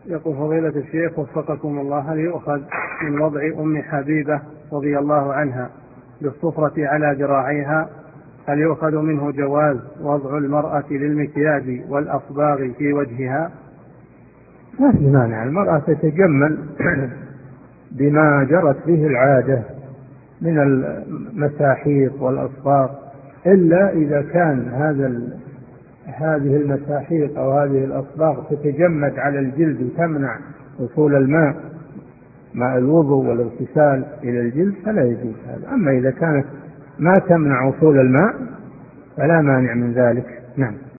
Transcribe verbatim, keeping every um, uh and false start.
يقول فضيلة الشيخ وفقكم الله، هل يؤخذ من وضع أم حبيبة رضي الله عنها بالصفرة على ذراعيها، هل يؤخذ منه جواز وضع المرأة للمكياج والأصباغ في وجهها؟ ما في مانع، المرأة تتجمل بما جرت به العادة من المساحيق والأصباغ، إلا إذا كان هذا هذه المساحيق أو هذه الأصباغ تتجمد على الجلد وتمنع وصول الماء ماء الوضوء والاغتسال إلى الجلد فلا يجوز هذا. أما إذا كانت ما تمنع وصول الماء فلا مانع من ذلك. نعم.